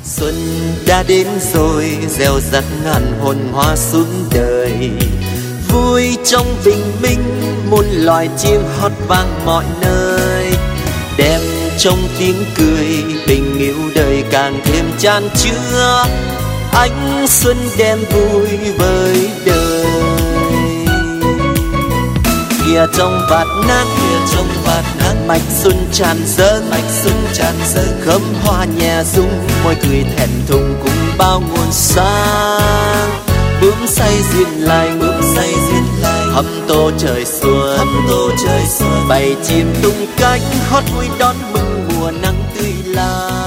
Xuân đã đến rồi, gieo rắc ngàn hồn hoa xuống đời. Vui trong bình minh, muôn loài chim hót vang mọi nơi. Đem trong tiếng cười, tình yêu đời càng thêm chan chứa. Ánh xuân đem vui với đời. Kìa trong vạt nắng, mạch xuân tràn dâng, khóm hoa nhẹ rung, môi cười thẹn thùng cùng bao nguồn sáng. Bướm say duyên lành, hâm tô trời xuân, bầy chim tung cánh hót vui đón mừng mùa nắng tươi lá.